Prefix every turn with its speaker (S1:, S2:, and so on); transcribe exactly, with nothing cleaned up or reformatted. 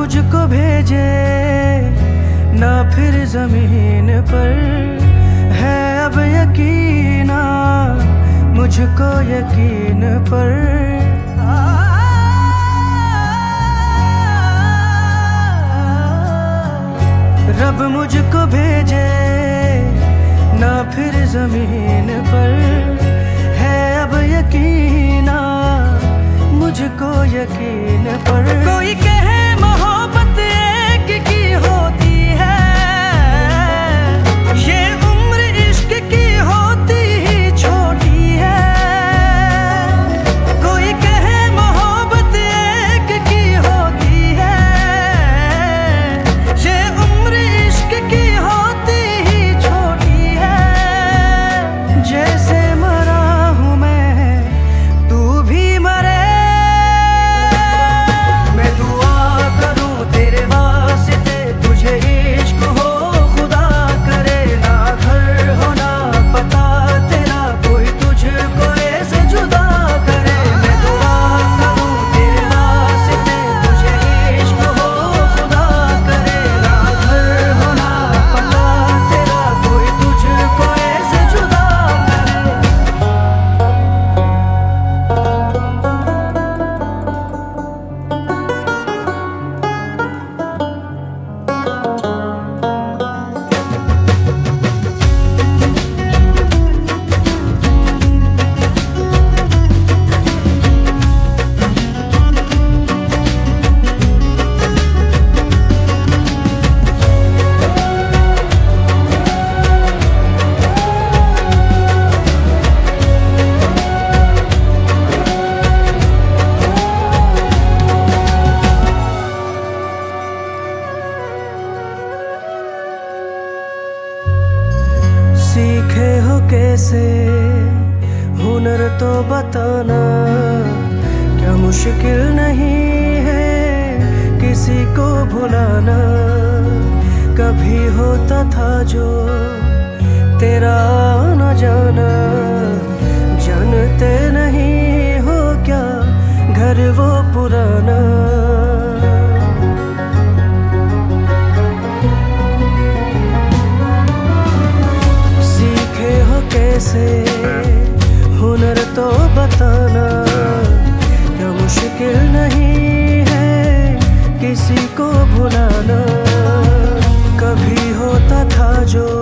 S1: मुझको भेजे ना फिर जमीन पर, है अब यकीन मुझको यकीन पर। रब मुझको भेजे ना फिर जमीन पर, है अब यकीन मुझको यकीन पर। कोई कहे मोहब्बत एक की होती है, ये उम्र इश्क की होती ही छोटी है। कोई कहे मोहब्बत एक की होती है, ये उम्र इश्क की होती ही छोटी है। जैसे मरा हूँ मैं तू भी मरे, सीखे हो कैसे हुनर तो बताना, क्या मुश्किल नहीं है किसी को भुलाना। कभी होता था जो तेरा न जाना, जानते नहीं हो क्या घर वो पुराना। कैसे हुनर तो बताना, क्या मुश्किल नहीं है किसी को भुलाना। कभी होता था जो